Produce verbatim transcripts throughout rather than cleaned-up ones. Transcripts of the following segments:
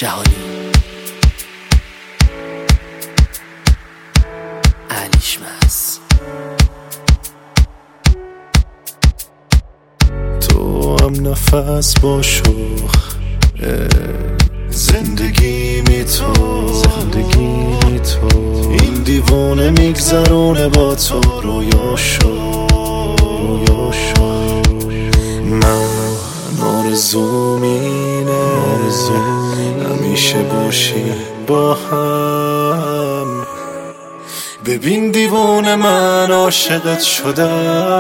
جهانی علیشمس. تو هم نفس با شوخ زندگی می تو زندگی می تو این دیوانه میگذرونه با تو رویا شو رویا شو. من آرزوم اینه همیشه باشی با هم. ببین دیوانه من عاشقت شدم،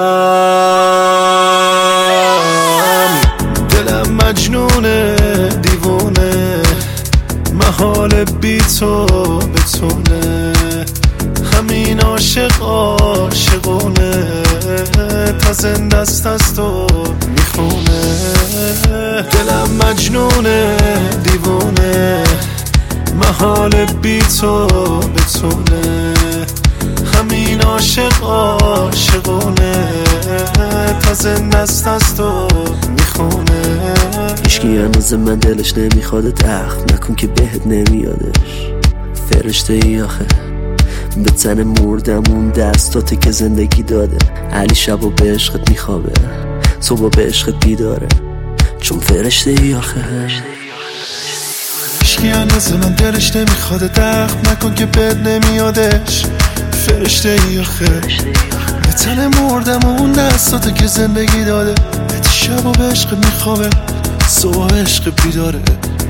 دلم مجنونه دیوانه محال بی تو بتونه. همین عاشق عاشقونه تا زنده است از تو میخونه. دلم مجنونه دیوانه محال بی تو بتونه. همین عاشق عاشقونه تا زنده است از تو میخونه. هیچکی هنوز من دلش نمیخواد تخت نکن که بهت نمیادش. فرشته ای آخه به تن مردم اون دستاته که زندگی داده. علی شبا به عشقت میخوابه صبح به عشقت بیداره چون فرشته ای آخه. هیچکی هنوز من دلش نمیخواد تخت نکن که بهت نمیادش. فرشته ای آخه به تن مردم اون دستاته که زندگی داده. شبا به عشق میخوابه صبح عشق بیداره.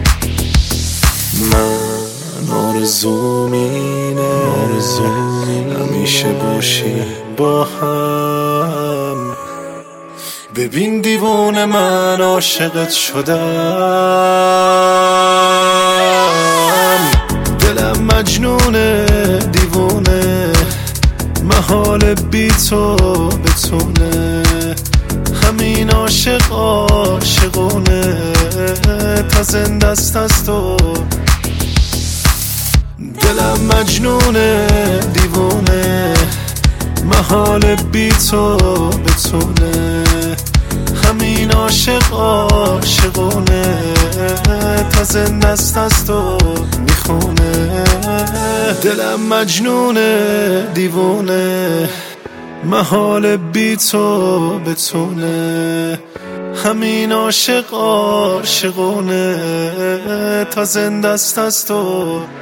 من آرزوم اینه همیشه باشی با هم. ببین دیوانه من عاشقت شدم، دلم مجنونه دیوانه محال بی تو بتونه. همین عاشق عاشقونه تا زنده است از تو. دلم مجنونه دیوانه محال بی تو بتونه. همین عاشق عاشقونه تا زنده است از تو میخونه. دلم مجنونه دیوانه محال بی تو بتونه. همین عاشق عاشقونه تا زنده است از تو